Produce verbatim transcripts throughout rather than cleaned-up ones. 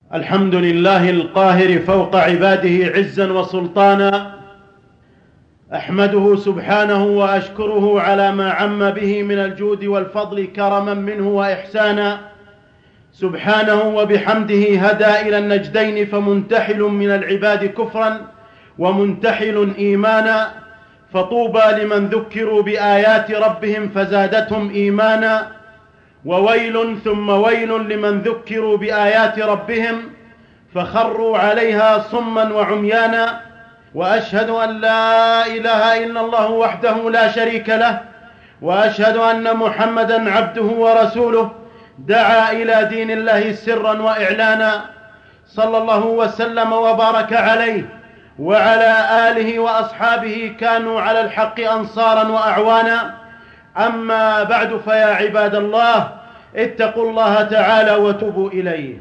الحمد لله القاهر فوق عباده عزا وسلطانا، أحمده سبحانه وأشكره على ما عم به من الجود والفضل كرما منه وإحسانا. سبحانه وبحمده هدى إلى النجدين، فمنتحل من العباد كفرا ومنتحل إيمانا، فطوبى لمن ذكروا بآيات ربهم فزادتهم إيمانا، وويل ثم ويل لمن ذكروا بآيات ربهم فخروا عليها صما وعميانا. وأشهد أن لا إله إلا الله وحده لا شريك له، وأشهد أن محمدا عبده ورسوله دعا إلى دين الله سرا وإعلانا، صلى الله وسلم وبارك عليه وعلى آله وأصحابه كانوا على الحق أنصارا وأعوانا. أما بعد، فيا عباد الله اتقوا الله تعالى وتوبوا إليه.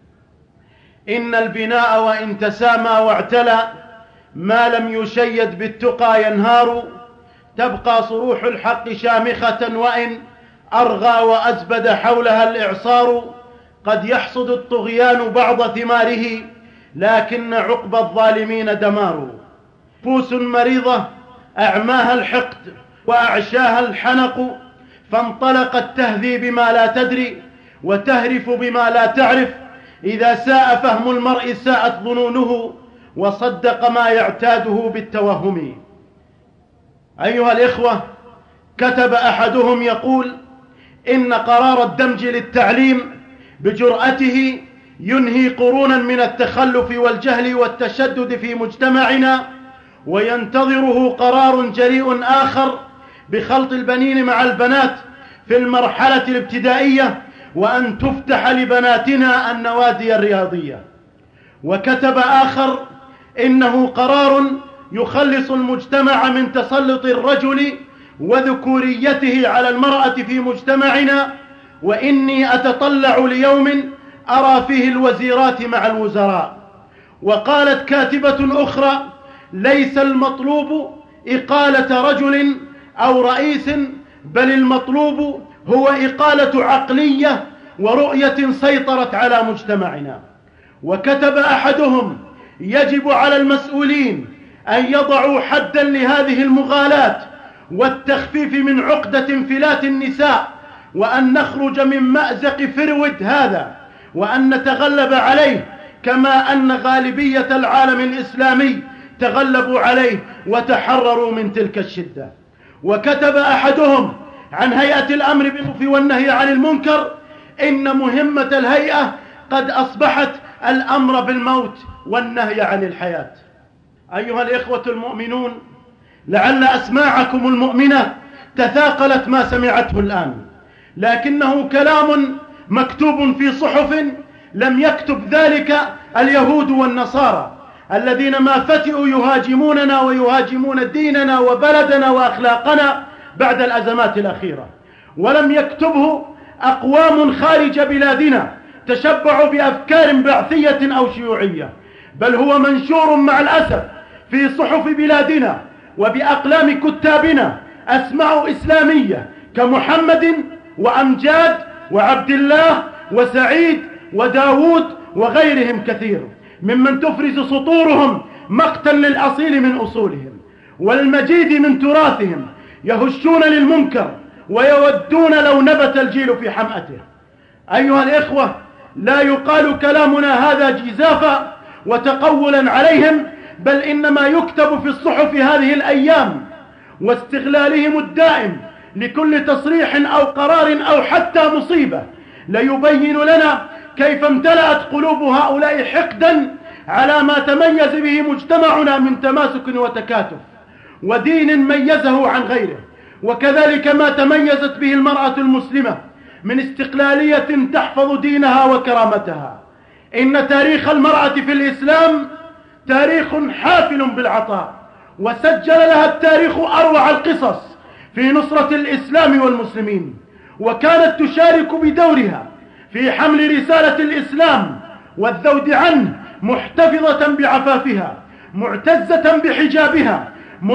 إن البناء وإن تسامى واعتلى ما لم يشيد بالتقى ينهار، تبقى صروح الحق شامخة وإن أرغى وأزبد حولها الإعصار. قد يحصد الطغيان بعض ثماره لكن عقب الظالمين دمار. نفوس مريضة أعماها الحقد وأعشاها الحنق، فانطلقت تهذي بما لا تدري وتهرف بما لا تعرف. إذا ساء فهم المرء ساءت ظنونه، وصدق ما يعتاده بالتوهم. أيها الإخوة، كتب أحدهم يقول: إن قرار الدمج للتعليم بجرأته ينهي قرونا من التخلف والجهل والتشدد في مجتمعنا، وينتظره قرار جريء آخر بخلط البنين مع البنات في المرحلة الابتدائية، وأن تفتح لبناتنا النوادي الرياضية. وكتب آخر: إنه قرار يخلص المجتمع من تسلط الرجل وذكوريته على المرأة في مجتمعنا، وإني أتطلع ليوم أرى فيه الوزيرات مع الوزراء. وقالت كاتبة أخرى: ليس المطلوب إقالة رجل أو رئيس، بل المطلوب هو إقالة عقلية ورؤية سيطرت على مجتمعنا. وكتب أحدهم: يجب على المسؤولين أن يضعوا حدا لهذه المغالاة والتخفيف من عقدة انفلات النساء، وأن نخرج من مأزق فرود هذا، وأن نتغلب عليه كما أن غالبية العالم الإسلامي تغلبوا عليه وتحرروا من تلك الشدة. وكتب أحدهم عن هيئة الأمر بالمعروف والنهي عن المنكر: إن مهمة الهيئة قد أصبحت الأمر بالموت والنهي عن الحياة. أيها الإخوة المؤمنون، لعل أسماعكم المؤمنة تثاقلت ما سمعته الآن، لكنه كلام مكتوب في صحف لم يكتب ذلك اليهود والنصارى الذين ما فتئوا يهاجموننا ويهاجمون ديننا وبلدنا وأخلاقنا بعد الأزمات الأخيرة. ولم يكتبه أقوام خارج بلادنا تشبعوا بأفكار بعثية أو شيوعية، بل هو منشور مع الأسف في صحف بلادنا وبأقلام كتابنا أسماء إسلامية كمحمد وأمجاد وعبد الله وسعيد وداود وغيرهم كثير، ممن تفرز سطورهم مقتا للأصيل من أصولهم والمجيد من تراثهم، يهشون للمنكر ويودون لو نبت الجيل في حمأته. أيها الإخوة، لا يقال كلامنا هذا جزافا وتقولا عليهم، بل إنما يكتب في الصحف هذه الأيام واستغلالهم الدائم لكل تصريح أو قرار أو حتى مصيبة ليبين لنا كيف امتلأت قلوب هؤلاء حقدا على ما تميز به مجتمعنا من تماسك وتكاتف ودين ميزه عن غيره، وكذلك ما تميزت به المرأة المسلمة من استقلالية تحفظ دينها وكرامتها. إن تاريخ المرأة في الإسلام تاريخ حافل بالعطاء، وسجل لها التاريخ أروع القصص في نصرة الإسلام والمسلمين، وكانت تشارك بدورها في حمل رسالة الإسلام والذود عنه، محتفظة بعفافها، معتزة بحجابها،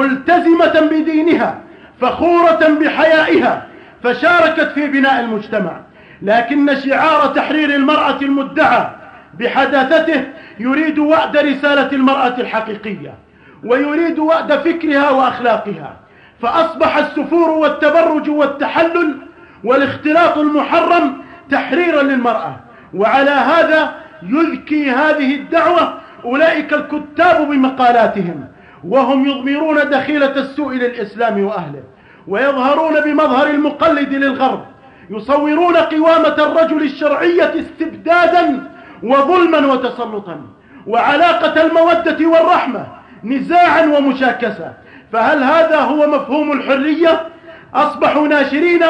ملتزمة بدينها، فخورة بحيائها، فشاركت في بناء المجتمع. لكن شعار تحرير المرأة المدعى بحداثته يريد وأد رسالة المرأة الحقيقية، ويريد وأد فكرها وأخلاقها، فأصبح السفور والتبرج والتحلل والاختلاط المحرم تحريرا للمرأة. وعلى هذا يذكي هذه الدعوة أولئك الكتاب بمقالاتهم، وهم يضمرون دخيلة السوء للإسلام وأهله، ويظهرون بمظهر المقلد للغرب، يصورون قوامة الرجل الشرعية استبدادا وظلما وتسلطا، وعلاقة المودة والرحمة نزاعا ومشاكسة. فهل هذا هو مفهوم الحرية؟ أصبحوا ناشرين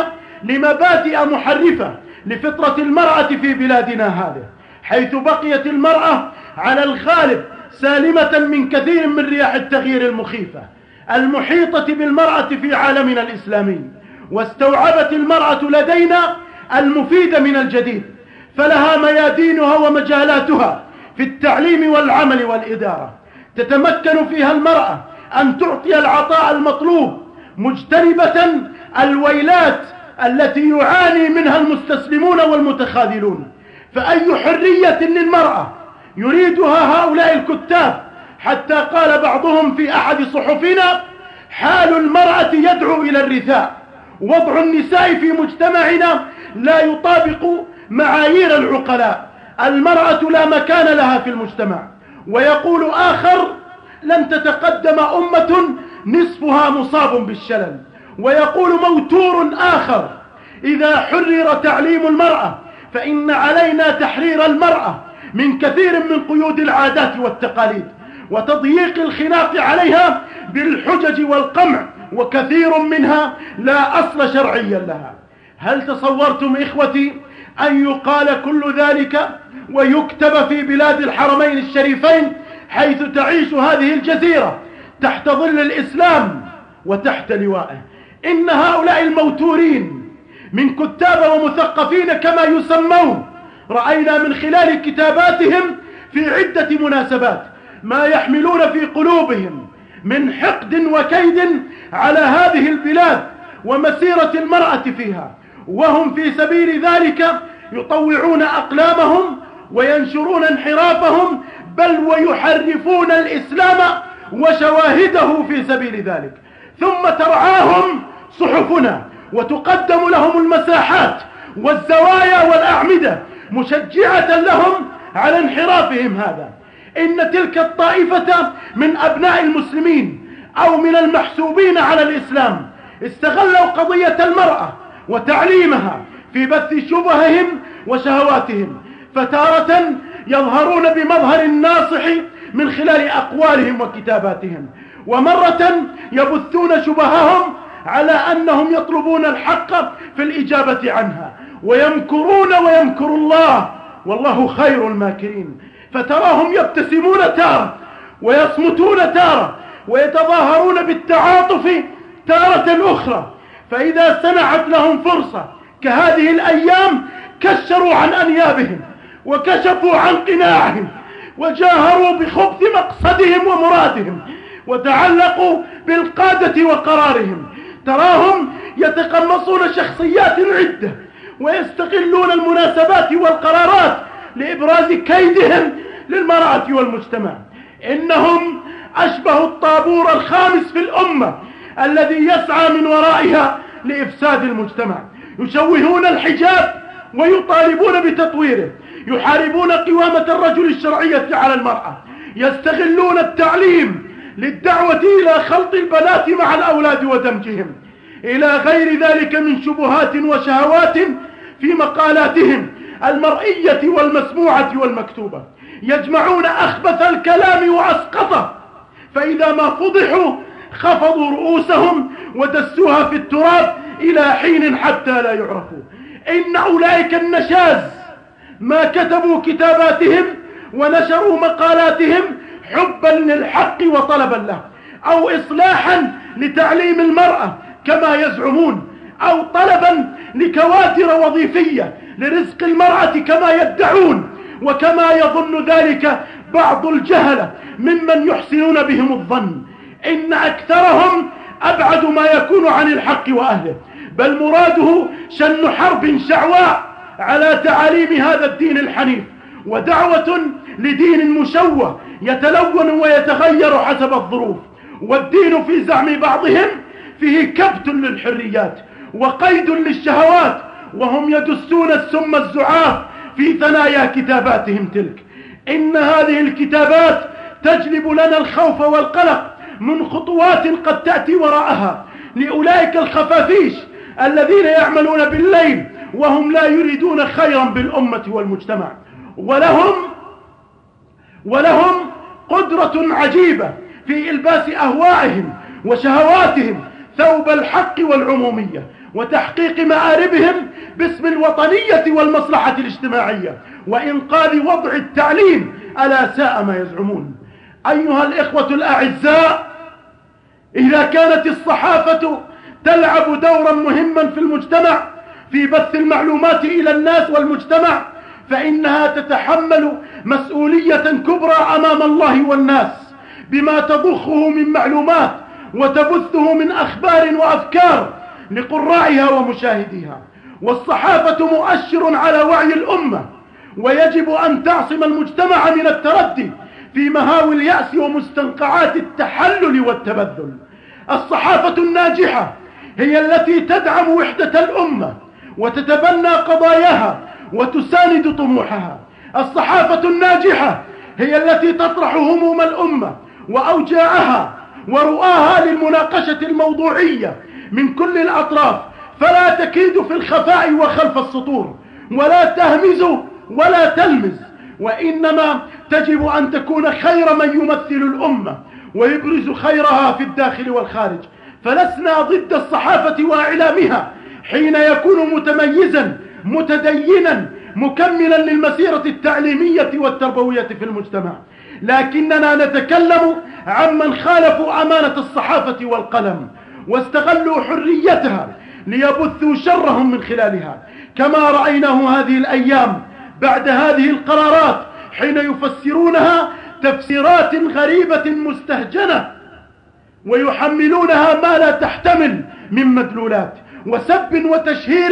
لمبادئ محرفة لفطرة المرأة في بلادنا هذه، حيث بقيت المرأة على الغالب سالمة من كثير من رياح التغيير المخيفة المحيطة بالمرأة في عالمنا الإسلامي، واستوعبت المرأة لدينا المفيد من الجديد، فلها ميادينها ومجالاتها في التعليم والعمل والإدارة، تتمكن فيها المرأة أن تعطي العطاء المطلوب مجتنبة الويلات التي يعاني منها المستسلمون والمتخاذلون. فأي حرية للمرأة يريدها هؤلاء الكتاب، حتى قال بعضهم في أحد صحفنا: حال المرأة يدعو إلى الرثاء، وضع النساء في مجتمعنا لا يطابق معايير العقلاء، المرأة لا مكان لها في المجتمع. ويقول آخر: لن تتقدم أمة نصفها مصاب بالشلل. ويقول موتور آخر: إذا حرر تعليم المرأة فإن علينا تحرير المرأة من كثير من قيود العادات والتقاليد وتضييق الخناق عليها بالحجج والقمع، وكثير منها لا أصل شرعيا لها. هل تصورتم إخوتي أن يقال كل ذلك ويكتب في بلاد الحرمين الشريفين، حيث تعيش هذه الجزيرة تحت ظل الإسلام وتحت لوائه؟ إن هؤلاء الموتورين من كتاب ومثقفين كما يسمون رأينا من خلال كتاباتهم في عدة مناسبات ما يحملون في قلوبهم من حقد وكيد على هذه البلاد ومسيرة المرأة فيها، وهم في سبيل ذلك يطوعون أقلامهم وينشرون انحرافهم، بل ويحرفون الإسلام وشواهده في سبيل ذلك. ثم ترعاهم صحفنا وتقدم لهم المساحات والزوايا والأعمدة مشجعة لهم على انحرافهم هذا. إن تلك الطائفة من أبناء المسلمين أو من المحسوبين على الإسلام استغلوا قضية المرأة وتعليمها في بث شبههم وشهواتهم، فتارة يظهرون بمظهر الناصح من خلال أقوالهم وكتاباتهم، ومرة يبثون شبههم على أنهم يطلبون الحق في الإجابة عنها، ويمكرون ويمكر الله والله خير الماكرين. فتراهم يبتسمون تارة ويصمتون تارة ويتظاهرون بالتعاطف تارة أخرى، فإذا سنحت لهم فرصة كهذه الأيام كشروا عن أنيابهم وكشفوا عن قناعهم وجاهروا بخبث مقصدهم ومرادهم وتعلقوا بالقادة وقرارهم. تراهم يتقمصون شخصيات عدة ويستغلون المناسبات والقرارات لإبراز كيدهم للمرأة والمجتمع. إنهم أشبه الطابور الخامس في الأمة الذي يسعى من ورائها لإفساد المجتمع، يشوهون الحجاب ويطالبون بتطويره، يحاربون قوامة الرجل الشرعية على المرأة، يستغلون التعليم للدعوة إلى خلط البنات مع الأولاد ودمجهم، إلى غير ذلك من شبهات وشهوات في مقالاتهم المرئية والمسموعة والمكتوبة. يجمعون أخبث الكلام وأسقطه، فإذا ما فضحوا خفضوا رؤوسهم ودسوها في التراب إلى حين حتى لا يعرفوا. إن أولئك النشاز ما كتبوا كتاباتهم ونشروا مقالاتهم حبا للحق وطلبا له، أو إصلاحا لتعليم المرأة كما يزعمون، أو طلبا لكواتر وظيفية لرزق المرأة كما يدعون، وكما يظن ذلك بعض الجهلة ممن يحسنون بهم الظن. إن أكثرهم أبعد ما يكون عن الحق وأهله، بل مراده شن حرب شعواء على تعاليم هذا الدين الحنيف ودعوة لدين مشوه يتلون ويتغير حسب الظروف. والدين في زعم بعضهم فيه كبت للحريات وقيد للشهوات، وهم يدسون السم الزعاف في ثنايا كتاباتهم تلك. إن هذه الكتابات تجلب لنا الخوف والقلق من خطوات قد تأتي وراءها لأولئك الخفافيش الذين يعملون بالليل وهم لا يريدون خيرا بالأمة والمجتمع، ولهم ولهم قدرة عجيبة في إلباس أهوائهم وشهواتهم ثوب الحق والعمومية وتحقيق مآربهم باسم الوطنية والمصلحة الاجتماعية وإنقاذ وضع التعليم، ألا ساء ما يزعمون. أيها الإخوة الأعزاء، إذا كانت الصحافة تلعب دورا مهما في المجتمع في بث المعلومات إلى الناس والمجتمع، فإنها تتحمل مسؤولية كبرى أمام الله والناس بما تضخه من معلومات وتبثه من أخبار وأفكار لقراءها ومشاهديها. والصحافة مؤشر على وعي الأمة، ويجب أن تعصم المجتمع من التردي في مهاوي اليأس ومستنقعات التحلل والتبذل. الصحافة الناجحة هي التي تدعم وحدة الأمة وتتبنى قضاياها وتساند طموحها. الصحافة الناجحة هي التي تطرح هموم الأمة وأوجاعها ورؤاها للمناقشة الموضوعية من كل الأطراف، فلا تكيد في الخفاء وخلف السطور، ولا تهمز ولا تلمز، وإنما تجب أن تكون خير من يمثل الأمة ويبرز خيرها في الداخل والخارج. فلسنا ضد الصحافة وإعلامها حين يكون متميزا متدينا مكملا للمسيرة التعليمية والتربوية في المجتمع، لكننا نتكلم عمن خالفوا أمانة الصحافة والقلم واستغلوا حريتها ليبثوا شرهم من خلالها، كما رأيناه هذه الأيام بعد هذه القرارات حين يفسرونها تفسيرات غريبة مستهجنة ويحملونها ما لا تحتمل من مدلولات وسب وتشهير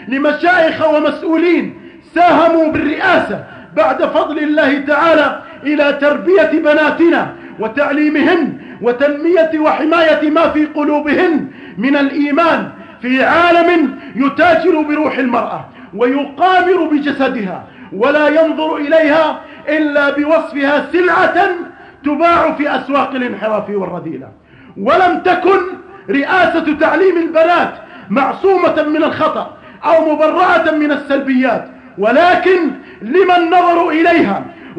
لمشايخ ومسؤولين ساهموا بالرئاسة بعد فضل الله تعالى إلى تربية بناتنا وتعليمهن وتنمية وحماية ما في قلوبهن من الإيمان في عالم يتاجر بروح المرأة ويقامر بجسدها ولا ينظر إليها إلا بوصفها سلعة تباع في أسواق الانحراف والرذيلة. ولم تكن رئاسة تعليم البنات معصومة من الخطأ أو مبرأة من السلبيات، ولكن لمن نظروا إليها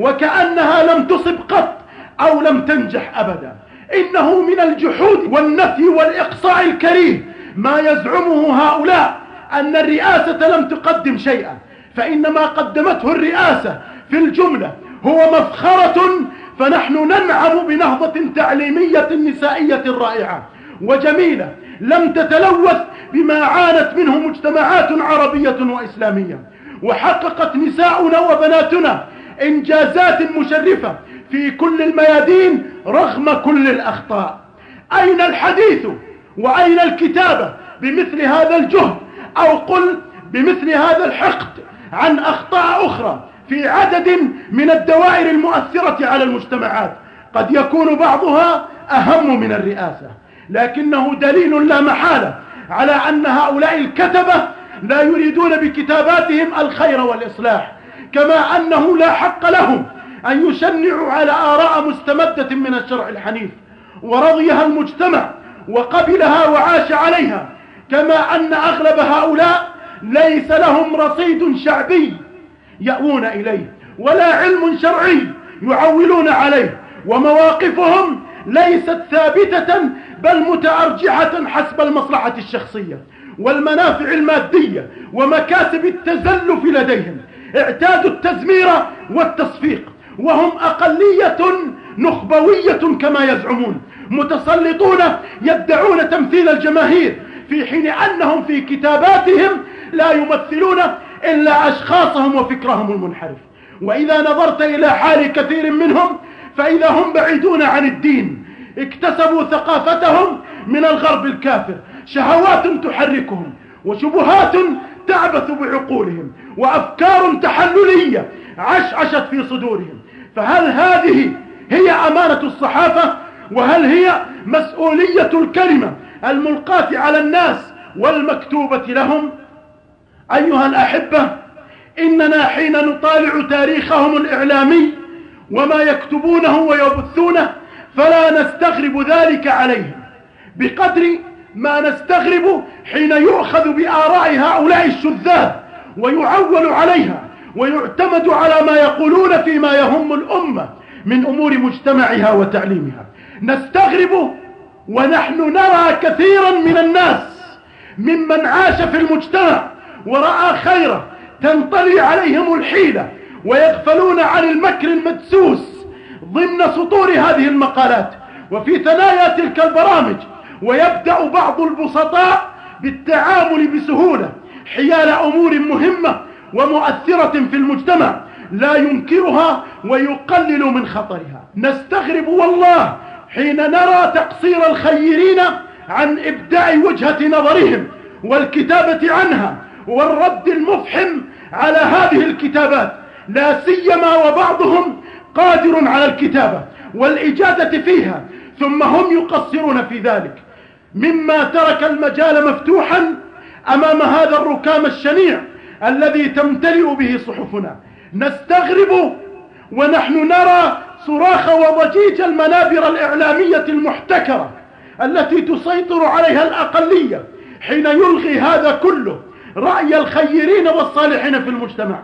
وكأنها لم تصب قط أو لم تنجح أبدا. إنه من الجحود والنفي والإقصاء الكريه ما يزعمه هؤلاء أن الرئاسة لم تقدم شيئا، فإنما قدمته الرئاسة في الجملة هو مفخرة، فنحن ننعم بنهضة تعليمية نسائية رائعة وجميلة لم تتلوث بما عانت منه مجتمعات عربية وإسلامية، وحققت نساؤنا وبناتنا إنجازات مشرفة في كل الميادين رغم كل الأخطاء. أين الحديث وأين الكتابة بمثل هذا الجهد، أو قل بمثل هذا الحقد عن أخطاء أخرى في عدد من الدوائر المؤثرة على المجتمعات قد يكون بعضها أهم من الرئاسة، لكنه دليل لا محالة على أن هؤلاء الكتبة لا يريدون بكتاباتهم الخير والإصلاح، كما أنه لا حق لهم أن يشنعوا على آراء مستمدة من الشرع الحنيف ورضيها المجتمع وقبلها وعاش عليها، كما أن أغلب هؤلاء ليس لهم رصيد شعبي يأوون إليه ولا علم شرعي يعولون عليه، ومواقفهم ليست ثابتة بل متأرجحة حسب المصلحة الشخصية والمنافع المادية ومكاسب التزلف لديهم. اعتادوا التزمير والتصفيق، وهم أقلية نخبوية كما يزعمون، متسلطون يدعون تمثيل الجماهير في حين أنهم في كتاباتهم لا يمثلون إلا أشخاصهم وفكرهم المنحرف. وإذا نظرت إلى حال كثير منهم فإذا هم بعيدون عن الدين، اكتسبوا ثقافتهم من الغرب الكافر، شهوات تحركهم وشبهات تعبث بعقولهم وأفكار تحللية عشعشت في صدورهم. فهل هذه هي أمانة الصحافة؟ وهل هي مسؤولية الكلمة الملقاة على الناس والمكتوبة لهم؟ أيها الأحبة، إننا حين نطالع تاريخهم الإعلامي وما يكتبونه ويبثونه فلا نستغرب ذلك عليهم بقدر ما نستغرب حين يؤخذ بآراء هؤلاء الشذاذ ويعول عليها ويعتمد على ما يقولون فيما يهم الأمة من أمور مجتمعها وتعليمها. نستغرب ونحن نرى كثيرا من الناس ممن عاش في المجتمع ورأى خيره تنطلي عليهم الحيلة ويغفلون عن المكر المدسوس ضمن سطور هذه المقالات وفي ثنايا تلك البرامج، ويبدأ بعض البسطاء بالتعامل بسهولة حيال أمور مهمة ومؤثرة في المجتمع لا ينكرها ويقلل من خطرها. نستغرب والله حين نرى تقصير الخيرين عن إبداع وجهة نظرهم والكتابة عنها والرد المفحم على هذه الكتابات، لا سيما وبعضهم قادر على الكتابة والإجادة فيها ثم هم يقصرون في ذلك، مما ترك المجال مفتوحا أمام هذا الركام الشنيع الذي تمتلئ به صحفنا. نستغرب ونحن نرى صراخ وضجيج المنابر الإعلامية المحتكرة التي تسيطر عليها الأقلية حين يلغي هذا كله رأي الخيرين والصالحين في المجتمع،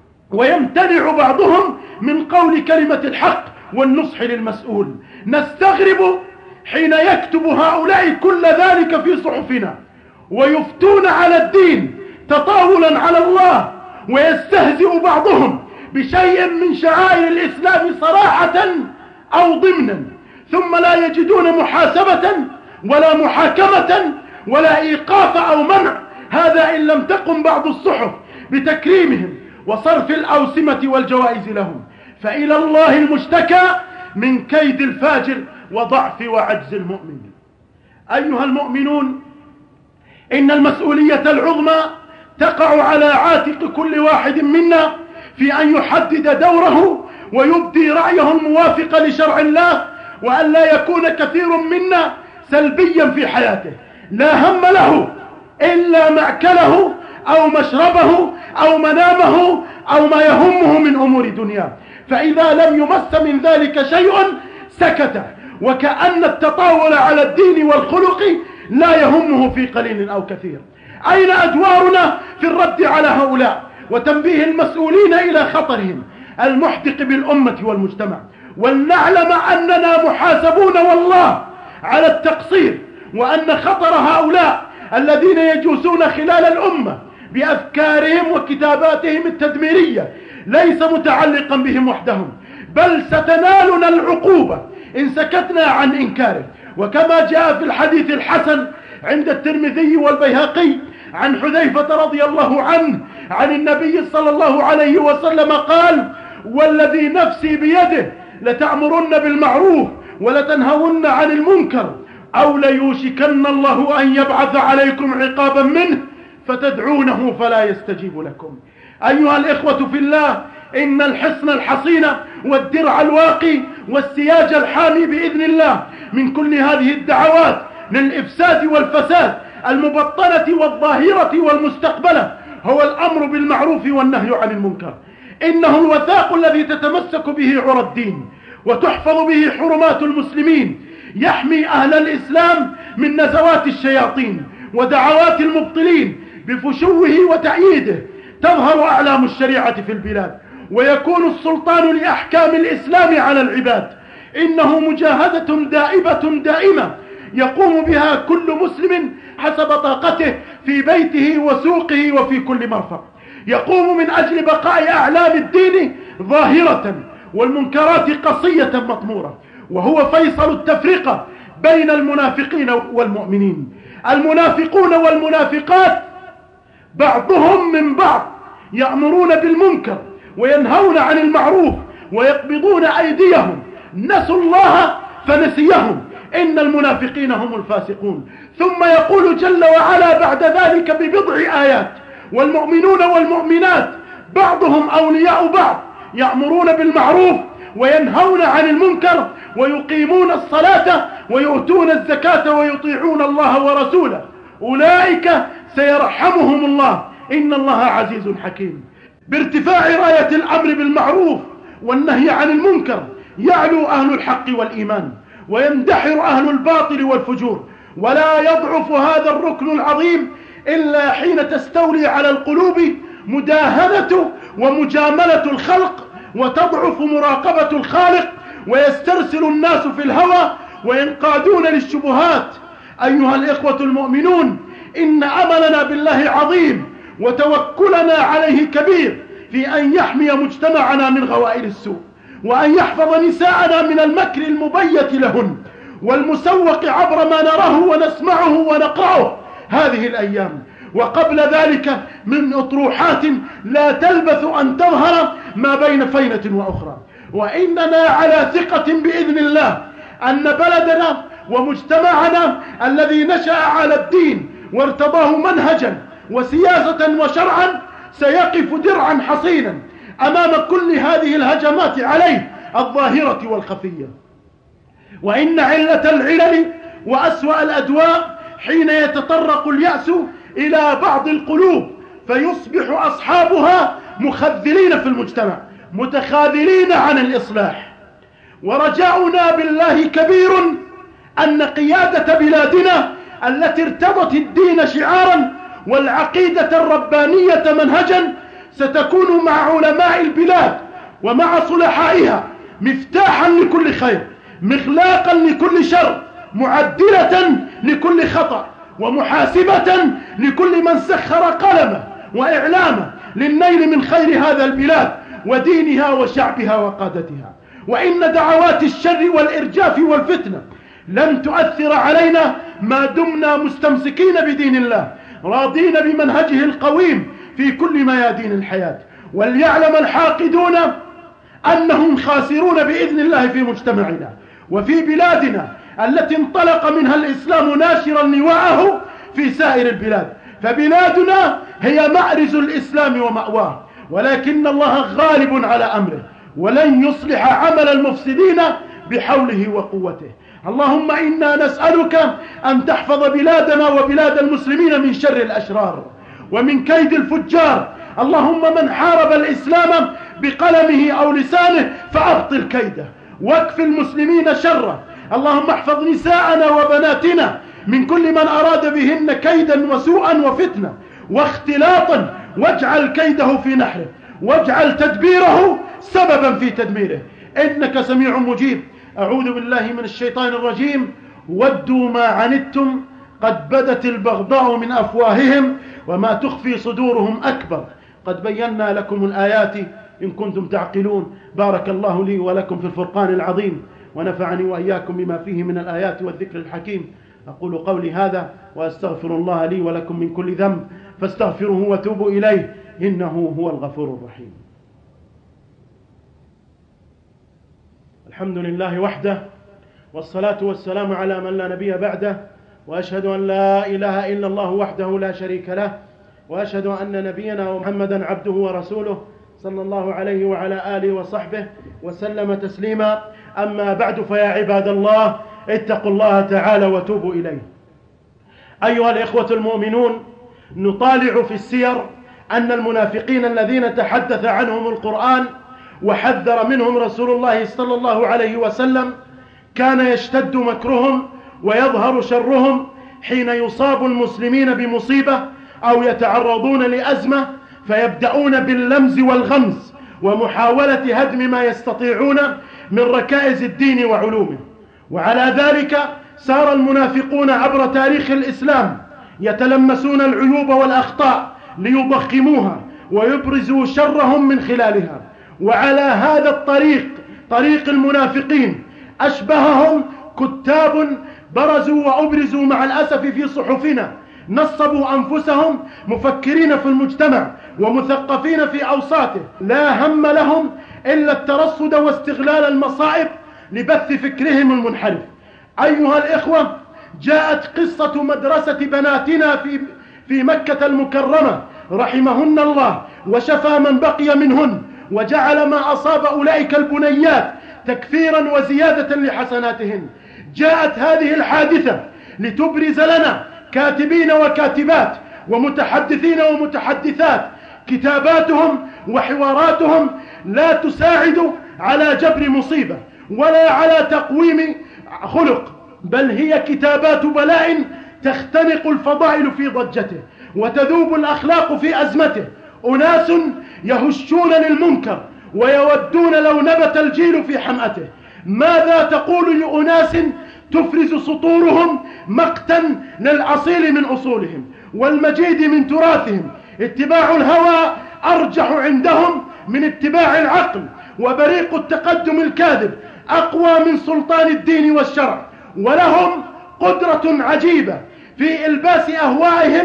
ويمتنع بعضهم من قول كلمة الحق والنصح للمسؤول. نستغرب حين يكتب هؤلاء كل ذلك في صحفنا ويفتون على الدين تطاولا على الله، ويستهزئ بعضهم بشيء من شعائر الإسلام صراحة أو ضمنا، ثم لا يجدون محاسبة ولا محاكمة ولا إيقاف أو منع، هذا إن لم تقم بعض الصحف بتكريمهم وصرف الأوسمة والجوائز لهم. فإلى الله المشتكى من كيد الفاجر وضعف وعجز المؤمن. أيها المؤمنون، إن المسؤولية العظمى تقع على عاتق كل واحد منا في أن يحدد دوره ويبدي رأيه الموافق لشرع الله، وأن لا يكون كثير منا سلبيا في حياته لا هم له إلا مأكله أو مشربه أو منامه أو ما يهمه من أمور دنياه، فإذا لم يمس من ذلك شيء سكت، وكأن التطاول على الدين والخلق لا يهمه في قليل أو كثير. أين أدوارنا في الرد على هؤلاء وتنبيه المسؤولين إلى خطرهم المحدق بالأمة والمجتمع؟ ولنعلم أننا محاسبون والله على التقصير، وأن خطر هؤلاء الذين يجوسون خلال الأمة بأفكارهم وكتاباتهم التدميرية ليس متعلقا بهم وحدهم، بل ستنالنا العقوبة إن سكتنا عن إنكاره. وكما جاء في الحديث الحسن عند الترمذي والبيهقي عن حذيفة رضي الله عنه عن النبي صلى الله عليه وسلم قال: والذي نفسي بيده لتأمرن بالمعروف ولتنهون عن المنكر، أو ليوشكن الله أن يبعث عليكم عقابا منه فتدعونه فلا يستجيب لكم. أيها الإخوة في الله، إن الحصن الحصين والدرع الواقي والسياج الحامي بإذن الله من كل هذه الدعوات للإفساد والفساد المبطنة والظاهرة والمستقبلة هو الأمر بالمعروف والنهي عن المنكر. إنه الوثاق الذي تتمسك به عرى الدين وتحفظ به حرمات المسلمين، يحمي أهل الإسلام من نزوات الشياطين ودعوات المبطلين بفشوه وتأييده. تظهر أعلام الشريعة في البلاد ويكون السلطان لأحكام الإسلام على العباد. إنه مجاهدة دائبة دائمة يقوم بها كل مسلم حسب طاقته في بيته وسوقه وفي كل مرفق، يقوم من أجل بقاء أعلام الدين ظاهرة والمنكرات قصية مطمورة، وهو فيصل التفرقة بين المنافقين والمؤمنين. المنافقون والمنافقات بعضهم من بعض يأمرون بالمنكر وينهون عن المعروف ويقبضون أيديهم، نسوا الله فنسيهم، إن المنافقين هم الفاسقون. ثم يقول جل وعلا بعد ذلك ببضع آيات: والمؤمنون والمؤمنات بعضهم أولياء بعض يأمرون بالمعروف وينهون عن المنكر ويقيمون الصلاة ويؤتون الزكاة ويطيعون الله ورسوله، أولئك سيرحمهم الله، إن الله عزيز حكيم. بارتفاع راية الأمر بالمعروف والنهي عن المنكر يعلو أهل الحق والإيمان ويندحر أهل الباطل والفجور، ولا يضعف هذا الركن العظيم إلا حين تستولي على القلوب مداهنة ومجاملة الخلق، وتضعف مراقبة الخالق، ويسترسل الناس في الهوى وينقادون للشبهات. أيها الإخوة المؤمنون، إن أملنا بالله عظيم وتوكلنا عليه كبير في أن يحمي مجتمعنا من غوائل السوء، وأن يحفظ نساءنا من المكر المبيت لهن والمسوق عبر ما نراه ونسمعه ونقرأه هذه الأيام، وقبل ذلك من أطروحات لا تلبث أن تظهر ما بين فينة وأخرى. وإننا على ثقة بإذن الله أن بلدنا ومجتمعنا الذي نشأ على الدين وارتضاه منهجا وسياسة وشرعا سيقف درعا حصينا أمام كل هذه الهجمات عليه الظاهرة والخفية. وإن علة العلل وأسوأ الأدواء حين يتطرق اليأس إلى بعض القلوب فيصبح أصحابها مخذلين في المجتمع متخاذلين عن الإصلاح. ورجاؤنا بالله كبير أن قيادة بلادنا التي ارتضت الدين شعارا والعقيدة الربانية منهجا ستكون مع علماء البلاد ومع صلحائها مفتاحا لكل خير، مخلاقا لكل شر، معدلة لكل خطأ، ومحاسبة لكل من سخر قلمه وإعلامه للنيل من خير هذا البلاد ودينها وشعبها وقادتها. وإن دعوات الشر والإرجاف والفتنة لن تؤثر علينا ما دمنا مستمسكين بدين الله راضين بمنهجه القويم في كل ميادين الحياة. وليعلم الحاقدون أنهم خاسرون بإذن الله في مجتمعنا وفي بلادنا التي انطلق منها الإسلام ناشرا لواءه في سائر البلاد، فبلادنا هي مأرز الإسلام ومأواه، ولكن الله غالب على أمره ولن يصلح عمل المفسدين بحوله وقوته. اللهم إنا نسألك أن تحفظ بلادنا وبلاد المسلمين من شر الأشرار ومن كيد الفجار. اللهم من حارب الإسلام بقلمه أو لسانه فأبطل كيده واكف المسلمين شره. اللهم احفظ نساءنا وبناتنا من كل من أراد بهن كيدا وسوءا وفتنة واختلاطا، واجعل كيده في نحره واجعل تدبيره سببا في تدميره، إنك سميع مجيب. أعوذ بالله من الشيطان الرجيم. ودوا ما عنتم قد بدت البغضاء من أفواههم وما تخفي صدورهم أكبر، قد بينا لكم الآيات إن كنتم تعقلون. بارك الله لي ولكم في الفرقان العظيم، ونفعني وإياكم بما فيه من الآيات والذكر الحكيم. أقول قولي هذا وأستغفر الله لي ولكم من كل ذنب فاستغفروه وتوبوا إليه إنه هو الغفور الرحيم. الحمد لله وحده، والصلاة والسلام على من لا نبي بعده، وأشهد أن لا إله إلا الله وحده لا شريك له، وأشهد أن نبينا محمدا عبده ورسوله صلى الله عليه وعلى آله وصحبه وسلم تسليما. أما بعد، فيا عباد الله اتقوا الله تعالى وتوبوا إليه. أيها الإخوة المؤمنون، نطالع في السير أن المنافقين الذين تحدث عنهم القرآن وحذر منهم رسول الله صلى الله عليه وسلم كان يشتد مكرهم ويظهر شرهم حين يصاب المسلمين بمصيبة أو يتعرضون لأزمة، فيبدأون باللمز والغمز ومحاولة هدم ما يستطيعون من ركائز الدين وعلومه. وعلى ذلك سار المنافقون عبر تاريخ الإسلام يتلمسون العيوب والأخطاء ليضخموها ويبرزوا شرهم من خلالها. وعلى هذا الطريق، طريق المنافقين، أشبههم كتاب برزوا وأبرزوا مع الأسف في صحفنا، نصبوا أنفسهم مفكرين في المجتمع ومثقفين في أوساطه، لا هم لهم إلا الترصد واستغلال المصائب لبث فكرهم المنحرف. أيها الإخوة، جاءت قصة مدرسة بناتنا في في مكة المكرمة رحمهن الله وشفى من بقي منهن، وجعل ما أصاب أولئك البنيات تكفيرا وزيادة لحسناتهن. جاءت هذه الحادثة لتبرز لنا كاتبين وكاتبات ومتحدثين ومتحدثات كتاباتهم وحواراتهم لا تساعد على جبر مصيبة ولا على تقويم خلق، بل هي كتابات بلاء تختنق الفضائل في ضجته وتذوب الأخلاق في أزمته. أناس يهشون للمنكر ويودون لو نبت الجيل في حمأته. ماذا تقول لأناس تفرز سطورهم مقتا للأصيل من أصولهم والمجيد من تراثهم؟ اتباع الهوى أرجح عندهم من اتباع العقل، وبريق التقدم الكاذب أقوى من سلطان الدين والشرع، ولهم قدرة عجيبة في إلباس أهوائهم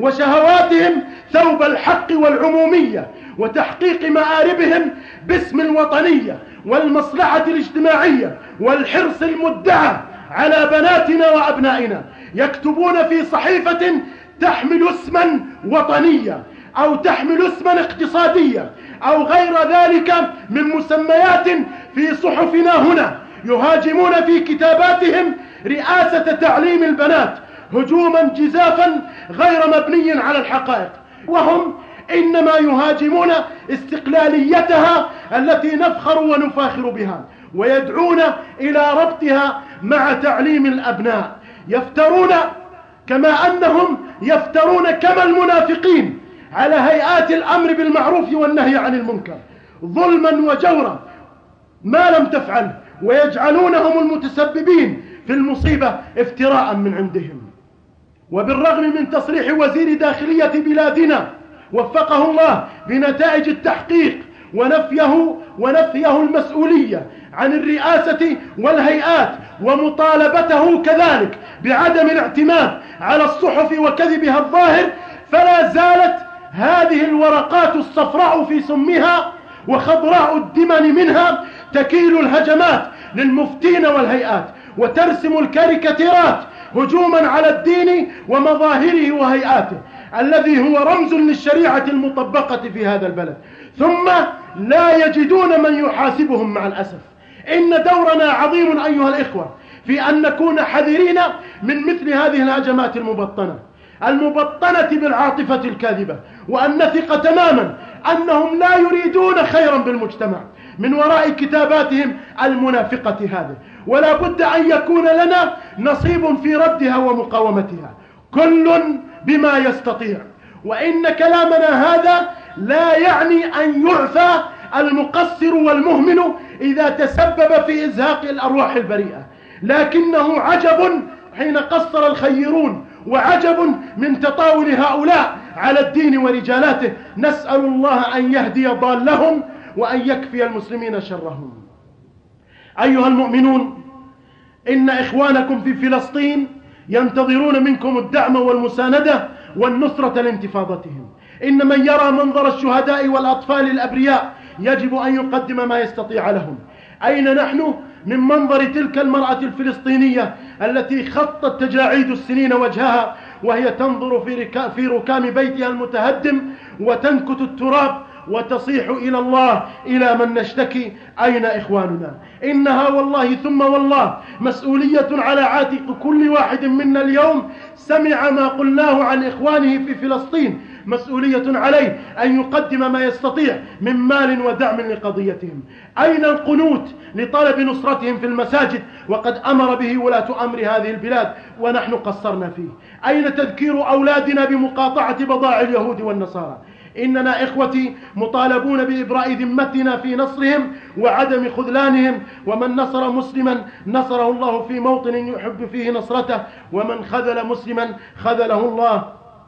وشهواتهم ثوب الحق والعمومية وتحقيق مآربهم باسم الوطنية والمصلحة الاجتماعية والحرص المدعى على بناتنا وأبنائنا. يكتبون في صحيفة تحمل اسما وطنية أو تحمل اسما اقتصادية أو غير ذلك من مسميات في صحفنا هنا، يهاجمون في كتاباتهم رئاسة تعليم البنات هجوما جزافا غير مبني على الحقائق، وهم إنما يهاجمون استقلاليتها التي نفخر ونفاخر بها، ويدعون إلى ربطها مع تعليم الأبناء. يفترون كما أنهم يفترون كما المنافقين على هيئات الأمر بالمعروف والنهي عن المنكر ظلما وجورا ما لم تفعل، ويجعلونهم المتسببين في المصيبة افتراء من عندهم. وبالرغم من تصريح وزير داخلية بلادنا وفقه الله بنتائج التحقيق ونفيه ونفيه المسؤولية عن الرئاسة والهيئات ومطالبته كذلك بعدم الاعتماد على الصحف وكذبها الظاهر، فلا زالت هذه الورقات الصفراء في سمها وخضراء الدمن منها تكيل الهجمات للمفتين والهيئات وترسم الكاريكاتيرات هجوما على الدين ومظاهره وهيئاته الذي هو رمز للشريعة المطبقة في هذا البلد، ثم لا يجدون من يحاسبهم. مع الأسف إن دورنا عظيم أيها الإخوة في أن نكون حذرين من مثل هذه الهجمات المبطنة المبطنة بالعاطفة الكاذبة، وأن نثق تماما أنهم لا يريدون خيرا بالمجتمع من وراء كتاباتهم المنافقة هذه، ولا بد أن يكون لنا نصيب في ردها ومقاومتها، كل بما يستطيع. وإن كلامنا هذا لا يعني أن يعفى المقصر والمهمل إذا تسبب في إزهاق الأرواح البريئة، لكنه عجب حين قصر الخيرون وعجب من تطاول هؤلاء على الدين ورجالاته. نسأل الله أن يهدي ضالهم وأن يكفي المسلمين شرهم. أيها المؤمنون، إن إخوانكم في فلسطين ينتظرون منكم الدعم والمساندة والنصرة لانتفاضتهم. إن من يرى منظر الشهداء والأطفال الأبرياء يجب أن يقدم ما يستطيع لهم. أين نحن من منظر تلك المرأة الفلسطينية التي خطت تجاعيد السنين وجهها وهي تنظر في, في ركام بيتها المتهدم وتنكت التراب وتصيح إلى الله إلى من نشتكي؟ أين إخواننا؟ إنها والله ثم والله مسؤولية على عاتق كل واحد منا اليوم سمع ما قلناه عن إخوانه في فلسطين، مسؤولية عليه أن يقدم ما يستطيع من مال ودعم لقضيتهم. أين القنوت لطلب نصرتهم في المساجد وقد أمر به ولاة أمر هذه البلاد ونحن قصرنا فيه؟ أين تذكير أولادنا بمقاطعة بضائع اليهود والنصارى؟ إننا إخوتي مطالبون بإبراء ذمتنا في نصرهم وعدم خذلانهم، ومن نصر مسلما نصره الله في موطن يحب فيه نصرته، ومن خذل مسلما خذله الله.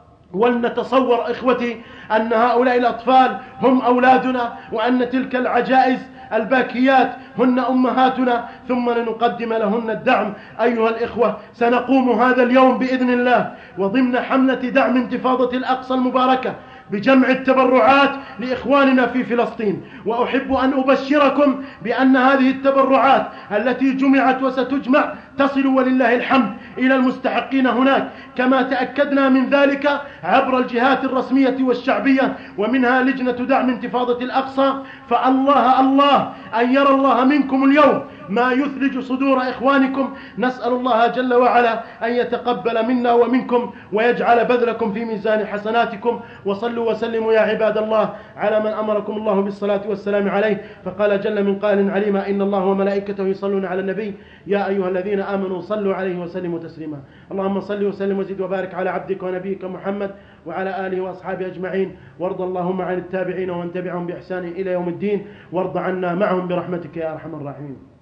ولنتصور إخوتي أن هؤلاء الأطفال هم أولادنا، وأن تلك العجائز الباكيات هن أمهاتنا، ثم لنقدم لهن الدعم. أيها الإخوة، سنقوم هذا اليوم بإذن الله وضمن حملة دعم انتفاضة الأقصى المباركة بجمع التبرعات لإخواننا في فلسطين. وأحب أن أبشركم بأن هذه التبرعات التي جمعت وستجمع تصل ولله الحمد إلى المستحقين هناك، كما تأكدنا من ذلك عبر الجهات الرسمية والشعبية، ومنها لجنة دعم انتفاضة الأقصى. فالله الله أن يرى الله منكم اليوم ما يثلج صدور إخوانكم. نسأل الله جل وعلا أن يتقبل منا ومنكم ويجعل بذلكم في ميزان حسناتكم. وصلوا وسلموا يا عباد الله على من أمركم الله بالصلاة والسلام عليه، فقال جل من قائل عليما: إن الله وملائكته يصلون على النبي يا أيها الذين آمنوا صلوا عليه وسلموا تسليما. اللهم صل وسلم وزد وبارك على عبدك ونبيك محمد وعلى آله وأصحابه أجمعين، وارض اللهم عن التابعين ومن تبعهم بإحسان إلى يوم الدين، وارض عنا معهم برحمتك يا أرحم الراحمين.